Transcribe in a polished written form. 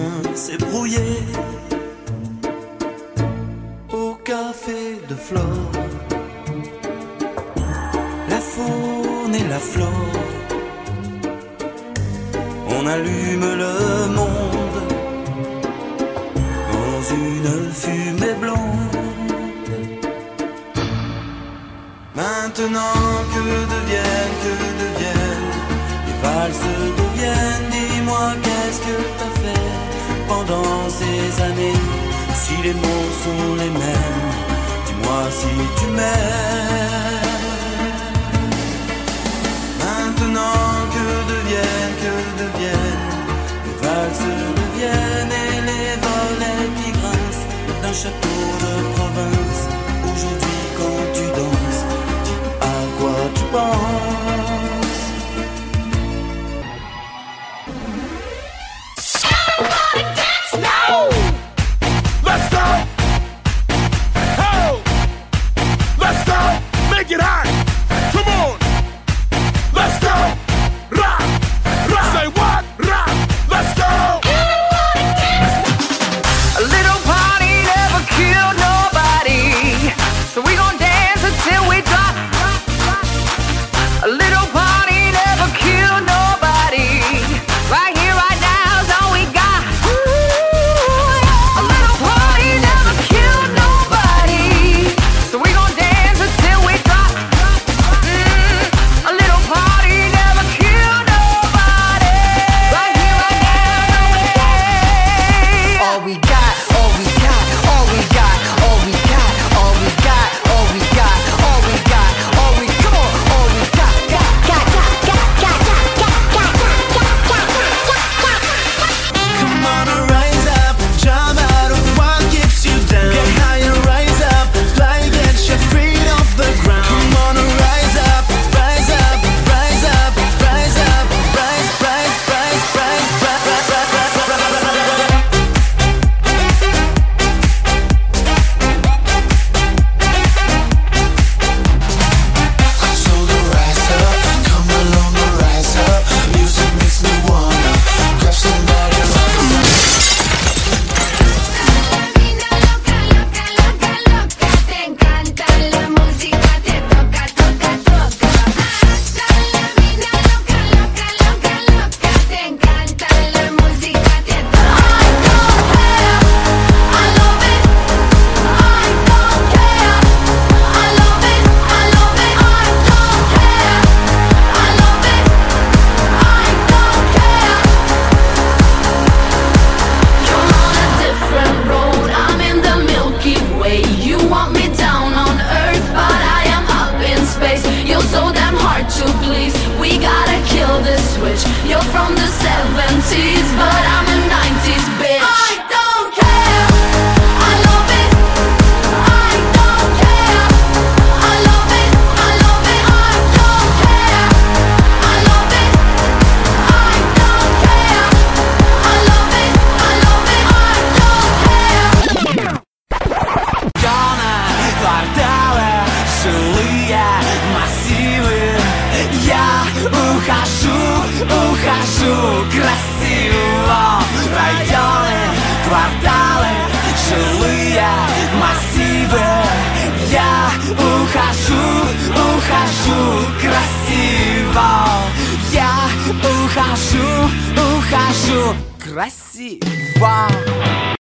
chemin s'est brouillé au café de Flore. La faune et la flore, on allume le monde dans une fumée blonde. Maintenant que deviennent les valses deviennent. Dis-moi qu'est-ce que t'as fait pendant ces années? Si les mots sont les mêmes, dis-moi si tu m'aimes. Maintenant que deviennent les valses deviennent et les volets qui grincent d'un château de province. Aujourd'hui quand tu danses, dis à quoi tu penses. Everybody dance now! Let's go! Oh! Let's go! Make it hot! Come on! Let's go! Rock! Rock! Say what? Rock! Let's go! Everybody dance now! A little party never killed nobody, so we gon' dance until we drop. A little party never killed nobody. Right here, right now is all we got. A little party never killed nobody, so we gon' dance until we drop. A little party never killed nobody. Right here, right now is all we got. All we got, all we got, all we got, all we got, all we got, all we got, all we got, all we come on, all we got. Come on and rise up, jump out of what keeps you down. Get high and rise up, fly, get your feet off the ground. Come on and rise up, rise up, rise up, rise up, rise, rise, rise, rise, rise, rise, rise, I told her rise up, come along and rise up. Music makes me wanna grab somebody right now. Te encanta la música, te toca, toca, toca. Hasta la vida loca, loca, loca, loca. Te encanta la música, te toca. I don't care, I love it. I don't care, I love it. I love it. I don't care, I love it. I don't care. You're on a different road, I'm in the Milky Way. You want me down on earth, but I am up in space. You're so damn hard to please, we gotta kill this switch. You're from the 70s, but I'm a 90s bitch. I don't care, I love it. I don't care, I love it. I love it. I don't care, I love it. I don't care, I love it. I love it. I don't care. Кварталы, жилые массивы. Я ухожу красиво. Районы, кварталы, жилые массивы. Я ухожу красиво. Я ухожу красиво.